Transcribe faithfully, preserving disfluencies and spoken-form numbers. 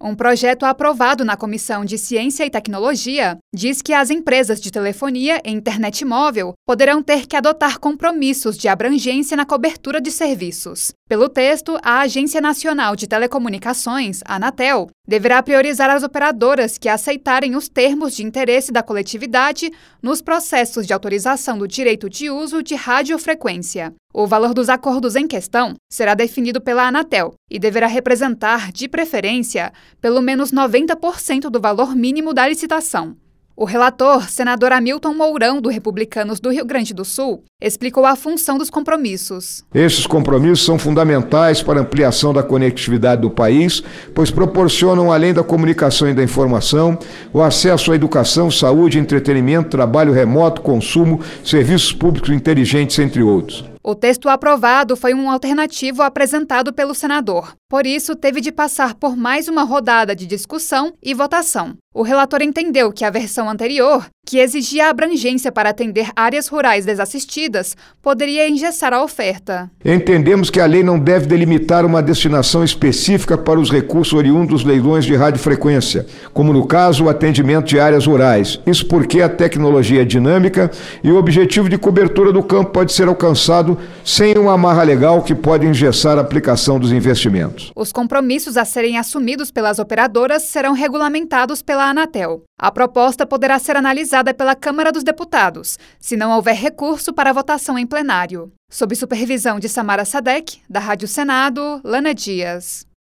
Um projeto aprovado na Comissão de Ciência e Tecnologia diz que as empresas de telefonia e internet móvel poderão ter que adotar compromissos de abrangência na cobertura de serviços. Pelo texto, a Agência Nacional de Telecomunicações, a Anatel, deverá priorizar as operadoras que aceitarem os termos de interesse da coletividade nos processos de autorização do direito de uso de radiofrequência. O valor dos acordos em questão será definido pela Anatel e deverá representar, de preferência, pelo menos noventa por cento do valor mínimo da licitação. O relator, senador Hamilton Mourão, do Republicanos do Rio Grande do Sul, explicou a função dos compromissos. Esses compromissos são fundamentais para a ampliação da conectividade do país, pois proporcionam, além da comunicação e da informação, o acesso à educação, saúde, entretenimento, trabalho remoto, consumo, serviços públicos inteligentes, entre outros. O texto aprovado foi um alternativo apresentado pelo senador. Por isso, teve de passar por mais uma rodada de discussão e votação. O relator entendeu que a versão anterior, que exigia abrangência para atender áreas rurais desassistidas, poderia engessar a oferta. Entendemos que a lei não deve delimitar uma destinação específica para os recursos oriundos dos leilões de radiofrequência, como no caso o atendimento de áreas rurais. Isso porque a tecnologia é dinâmica e o objetivo de cobertura do campo pode ser alcançado sem uma amarra legal que pode engessar a aplicação dos investimentos. Os compromissos a serem assumidos pelas operadoras serão regulamentados pela Anatel. A proposta poderá ser analisada pela Câmara dos Deputados, se não houver recurso para votação em plenário. Sob supervisão de Samara Sadek, da Rádio Senado, Lana Dias.